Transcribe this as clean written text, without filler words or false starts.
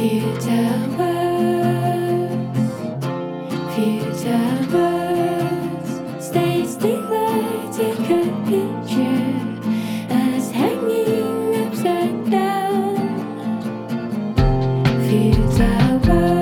Future words, future words. Stay still, like take a picture. Us hanging upside down. Future words.